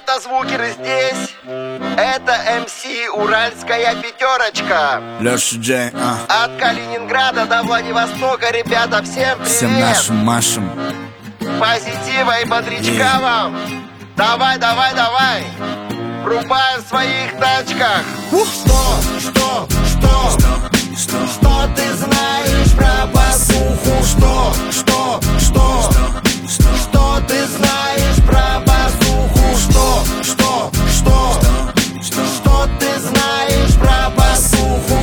Автозвукеры здесь. Это МС Уральская пятерочка. Леша Джей, От Калининграда до Владивостока, ребята, всем привет. всем нашим Машам. Позитива и бодрячка вам. Давай, давай, давай. Врубаем в своих тачках. Что ты знаешь про басуху? Что ты знаешь про басуху? Что ты знаешь про басуху?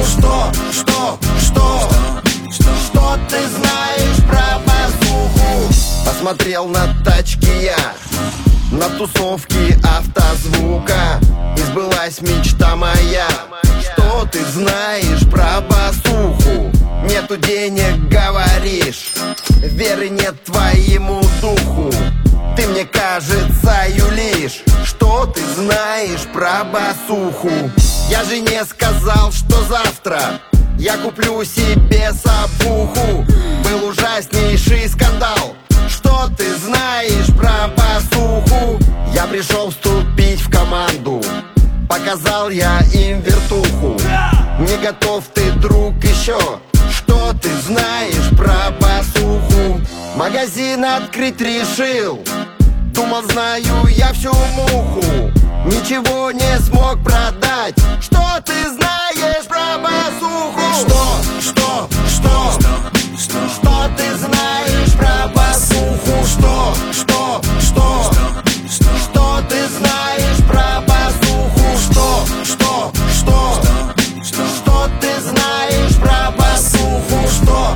Что ты знаешь про басуху? Посмотрел на тачки я, на тусовки автозвука, и сбылась мечта моя. Что ты знаешь про басуху? Нету денег, говоришь, веры нет твоему духу. Ты, мне кажется, юлишь. Что ты знаешь про басуху? Я жене сказал, что завтра я куплю себе сабуху. Был ужаснейший скандал. Что ты знаешь про басуху? Я пришел вступить в команду, показал я им вертуху. Не готов ты, друг, еще? Что ты знаешь про басуху? Магазин открыть решил, думал, знаю я всю муху. Ничего не смог продать. Что ты знаешь про басуху? Что ты знаешь про басуху? Что ты знаешь про басуху? Что ты знаешь про басуху?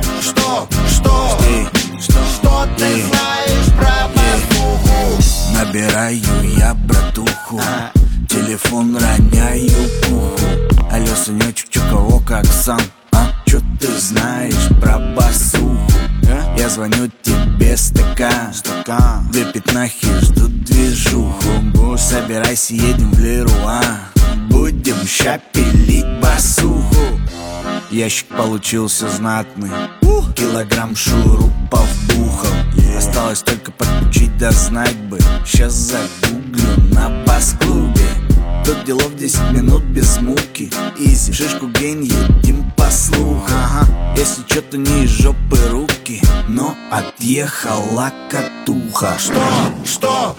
Что ты знаешь про басуху? Набираю я братуху, телефон роняю пуху. Алло, сыночек, чё кого как сам? Чё ты знаешь про басуху? Я звоню тебе стакан, две пятнахи ждут движуху. Собирайся, едем в Леруа, будем ща пилить басуху. Ящик получился знатный, килограмм шурупов бухал. Осталось только подключить, да знать бы. Сейчас загуглю на бас-клубе. Тут делов 10 минут без муки. Изи, шишку гень, едим по слухам. Если чё-то не из жопы руки, но отъехала катуха. Что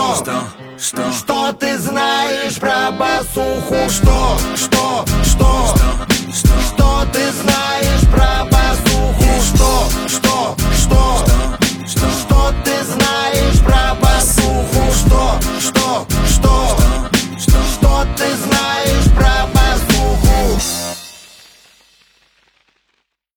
ты знаешь про басуху? Что ты знаешь про басуху? Что